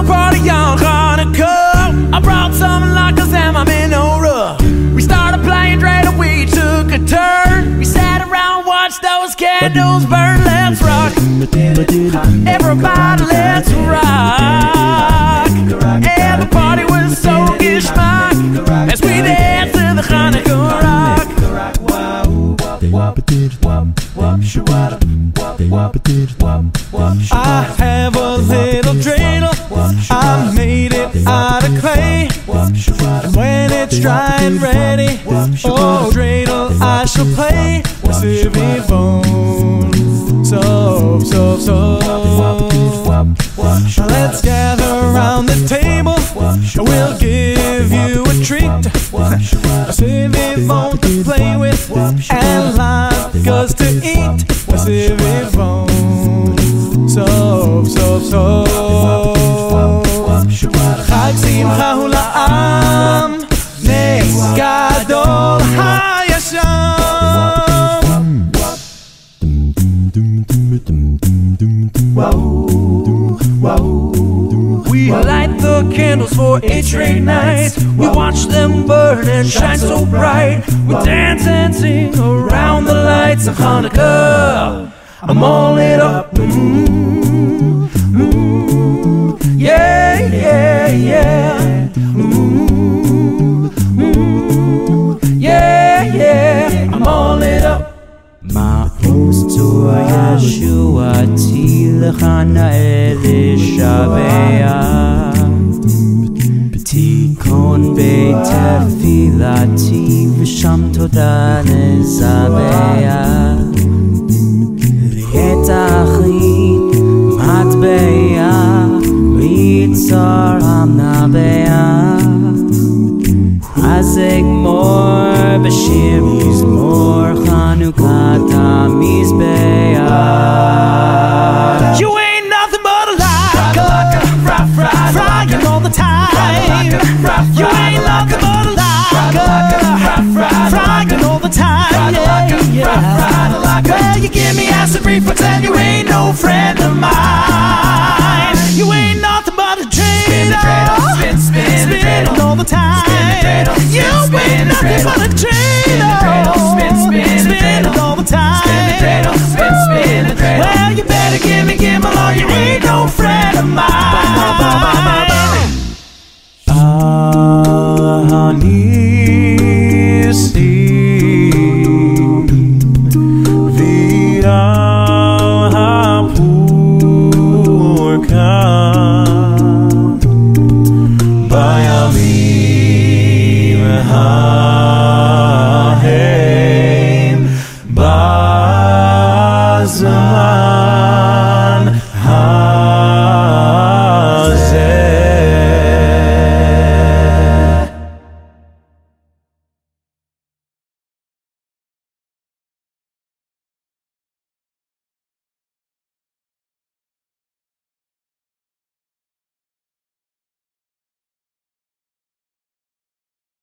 a party on Hanukkah. I brought some latkes and my menorah. We started playing dreidel, we took a turn. We sat around, watched those candles burn. Let's rock, everybody, let's rock. And the party was so gishmak as we danced to the Hanukkah rock. I have a little dreidel, I made it out of clay. And when it's dry and ready, oh dreidel, I shall play Si vivons. So let's gather around the table, we'll give you a treat. Si vivons to play with and latkes to eat. Si vivons. So Chag Simcha hu la'am, Nes Gadol hayasham. We light the candles for 8 straight nights. We watch them burn and shine so bright. We dance and sing around the lights of Hanukkah. I'm all lit up. Yeah, yeah, yeah. Yeah, yeah. I'm all lit up. Ma'oz tzur Yeshuati lechana elishavea. Tikon beit tefilati v'sham toda nezavea. Li'etachlit matbeya Yitzar Hamnabea. Hazek mor b'shir mizmor Chanukah Mizbeah. You ain't nothing but a latka, frying all the time. You ain't nothing but a latka, frying all the time. Yeah. Well, you give me acid reflux and you ain't no friend of mine. You ain't nothing but a dreidel, spin all the time. You ain't nothing but a dreidel, spin all the time. Well, you better give me or you ain't no friend of mine. Bazama